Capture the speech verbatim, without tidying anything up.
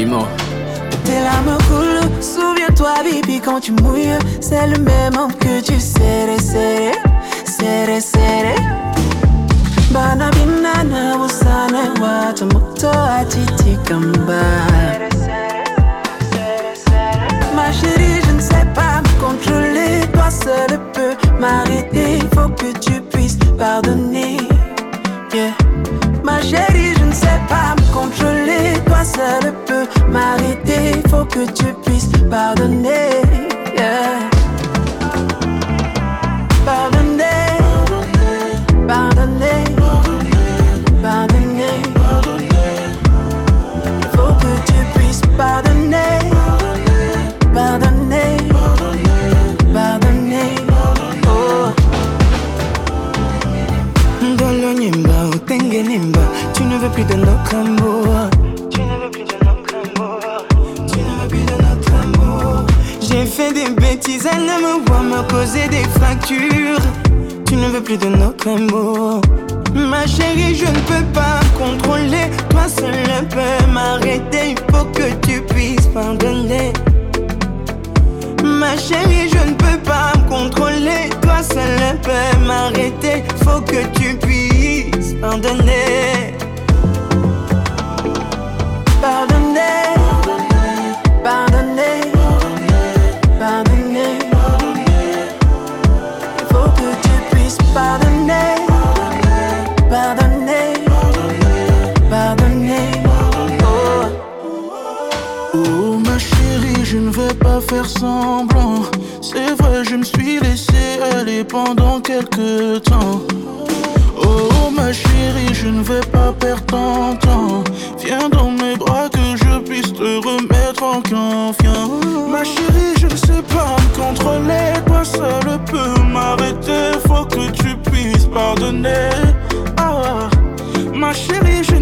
dis-moi. Tes larmes coulent, souviens-toi baby quand tu mouilles. C'est le même homme que tu serres, serres, serres, serres. Bana binana usane wata moto atiti kamba. Ma chérie, je ne sais pas me contrôler. Toi seul peux m'arrêter. Faut que tu puisses pardonner. Yeah. Ma chérie, je ne sais pas me contrôler. Toi seul peux m'arrêter. Faut que tu puisses pardonner. Yeah. Pardonner. Pardonner. Pardonner. Faut que tu puisses pardonner. Pardonner. Pardonner. Oh. Dolo Nimba, Otenge Nimba. Tu ne veux plus de notre amour. Tu ne veux plus de notre amour. Tu ne veux plus de notre amour. J'ai fait des bêtises, elle ne me voit me causer des fractures. Tu ne veux plus de notre amour. Ma chérie, je ne peux pas contrôler. Toi seul peux m'arrêter. Il faut que tu puisses pardonner. Ma chérie, je ne peux pas me contrôler. Toi seul peux m'arrêter. Faut que tu puisses pardonner. Pardonner. Pardonner. Pardonner. Faut que tu puisses pardonner. Pardonner. Pardonner. Oh. Oh ma chérie, je ne vais pas faire semblant. C'est vrai, je me suis laissé aller pendant quelques temps. Oh ma chérie, je ne vais pas perdre ton temps. Viens dans mes bras que je puisse te remettre en confiance. Ma chérie, je ne sais pas me contrôler. Toi seul peux m'arrêter. Faut que tu puisses pardonner. Ah, ma chérie, je